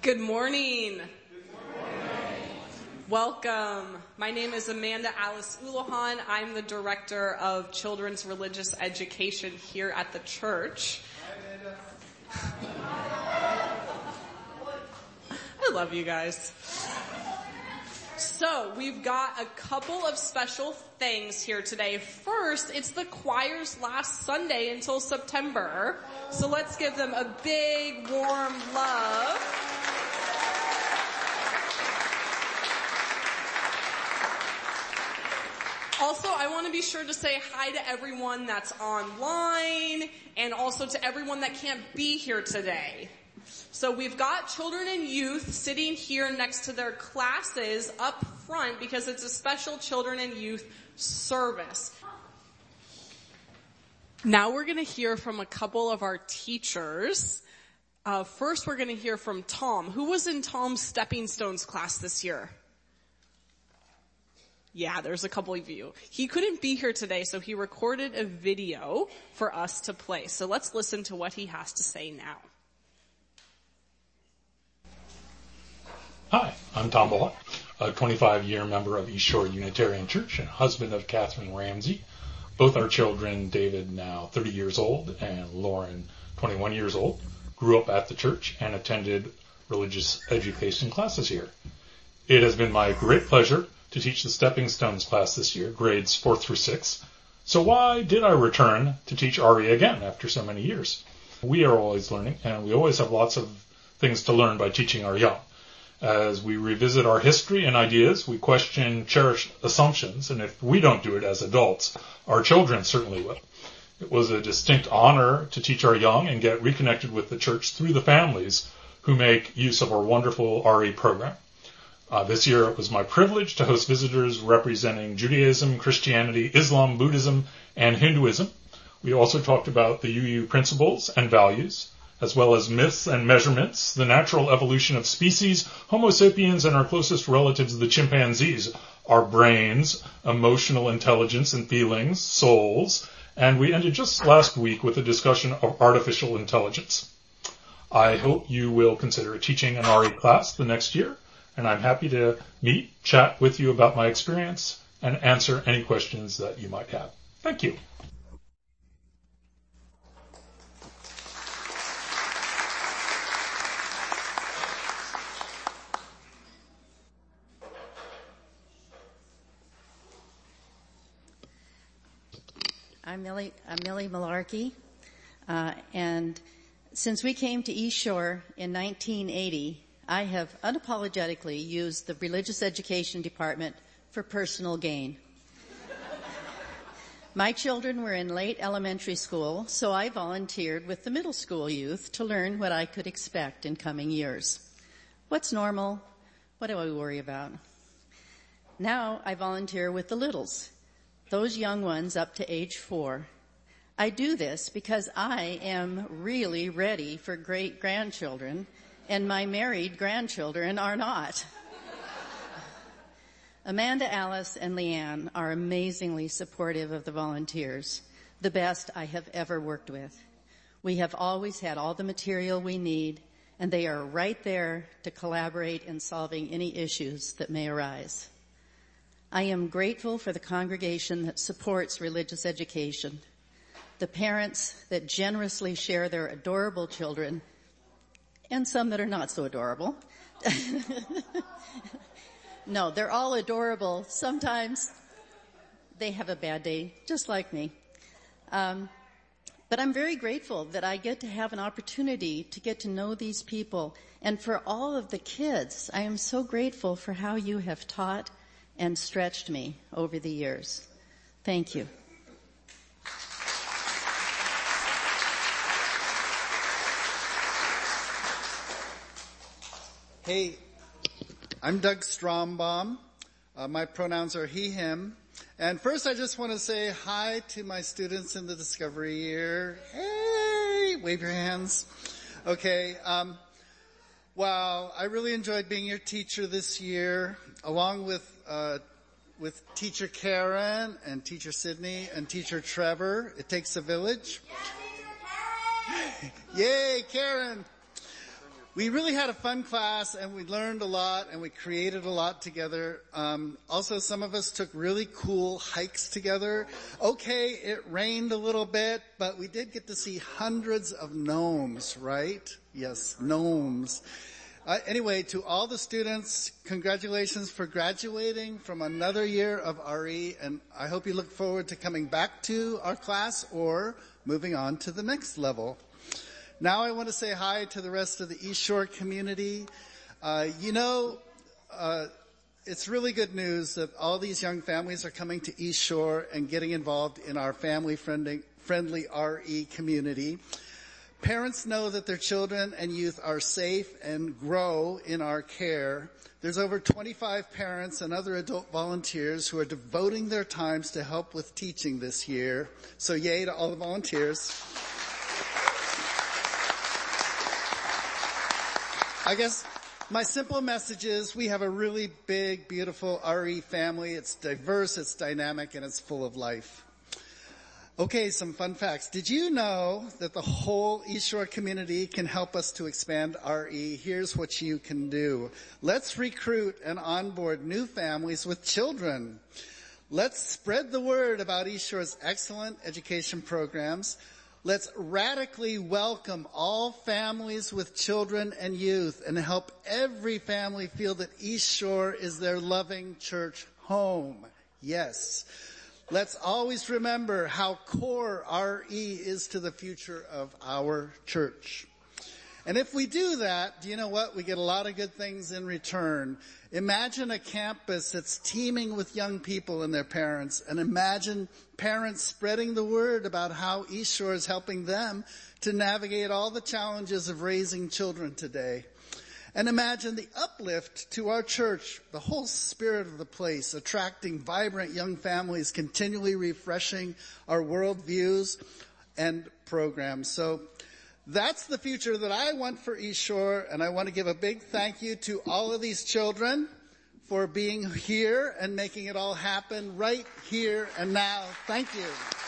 Good morning. Welcome. My name is Amanda Alice Ulahan. I'm the Director of Children's Religious Education here at the church. I love you guys. So we've got a couple of special things here today. First, it's the choir's last Sunday until September. So let's give them a big, warm love. Also, I want to be sure to say hi to everyone that's online and also to everyone that can't be here today. So we've got children and youth sitting here next to their classes up front because it's a special children and youth service. Now we're going to hear from a couple of our teachers. First, we're going to hear from Tom. Who was in Tom's Stepping Stones class this year? Yeah, there's a couple of you. He couldn't be here today, so he recorded a video for us to play. So let's listen to what he has to say now. Hi, I'm Tom Bullock, a 25-year member of East Shore Unitarian Church and husband of Catherine Ramsey. Both our children, David, now 30 years old, and Lauren, 21 years old, grew up at the church and attended religious education classes here. It has been my great pleasure to teach the Stepping Stones class this year, grades 4 through 6. So why did I return to teach RE again after so many years? We are always learning, and we always have lots of things to learn by teaching our young. As we revisit our history and ideas, we question cherished assumptions, and if we don't do it as adults, our children certainly will. It was a distinct honor to teach our young and get reconnected with the church through the families who make use of our wonderful RE program. This year it was my privilege to host visitors representing Judaism, Christianity, Islam, Buddhism, and Hinduism. We also talked about the UU principles and values, as well as myths and measurements, the natural evolution of species, Homo sapiens, and our closest relatives, the chimpanzees, our brains, emotional intelligence and feelings, souls, and we ended just last week with a discussion of artificial intelligence. I hope you will consider teaching an RE class the next year, and I'm happy to meet, chat with you about my experience, and answer any questions that you might have. Thank you. I'm Millie Malarkey, and since we came to East Shore in 1980, I have unapologetically used the Religious Education Department for personal gain. My children were in late elementary school, so I volunteered with the middle school youth to learn what I could expect in coming years. What's normal? What do I worry about? Now I volunteer with the littles, those young ones up to age 4. I do this because I am really ready for great-grandchildren, and my married grandchildren are not. Amanda, Alice, and Leanne are amazingly supportive of the volunteers, the best I have ever worked with. We have always had all the material we need, and they are right there to collaborate in solving any issues that may arise. I am grateful for the congregation that supports religious education, the parents that generously share their adorable children, and some that are not so adorable. No, they're all adorable. Sometimes they have a bad day, just like me. But I'm very grateful that I get to have an opportunity to get to know these people. And for all of the kids, I am so grateful for how you have taught and stretched me over the years. Thank you. Hey, I'm Doug Strombaum. My pronouns are he, him. And first I just want to say hi to my students in the Discovery year. Hey, wave your hands. Okay, wow, I really enjoyed being your teacher this year, along with teacher Karen and teacher Sydney and teacher Trevor. It takes a village. Yeah, teacher Karen! Yay, Karen! We really had a fun class, and we learned a lot, and we created a lot together. Also, some of us took really cool hikes together. Okay, it rained a little bit, but we did get to see hundreds of gnomes, right? Yes, gnomes. Anyway, to all the students, congratulations for graduating from another year of RE, and I hope you look forward to coming back to our class or moving on to the next level. Now I want to say hi to the rest of the East Shore community. It's really good news that all these young families are coming to East Shore and getting involved in our family-friendly RE community. Parents know that their children and youth are safe and grow in our care. There's over 25 parents and other adult volunteers who are devoting their times to help with teaching this year. So yay to all the volunteers. I guess my simple message is we have a really big, beautiful RE family. It's diverse, it's dynamic, and it's full of life. Okay, some fun facts. Did you know that the whole East Shore community can help us to expand RE? Here's what you can do. Let's recruit and onboard new families with children. Let's spread the word about East Shore's excellent education programs. Let's radically welcome all families with children and youth and help every family feel that East Shore is their loving church home. Yes. Let's always remember how core RE is to the future of our church. And if we do that, do you know what? We get a lot of good things in return. Imagine a campus that's teeming with young people and their parents, and imagine parents spreading the word about how East Shore is helping them to navigate all the challenges of raising children today. And imagine the uplift to our church, the whole spirit of the place, attracting vibrant young families, continually refreshing our worldviews and programs. So that's the future that I want for East Shore, and I want to give a big thank you to all of these children for being here and making it all happen right here and now. Thank you.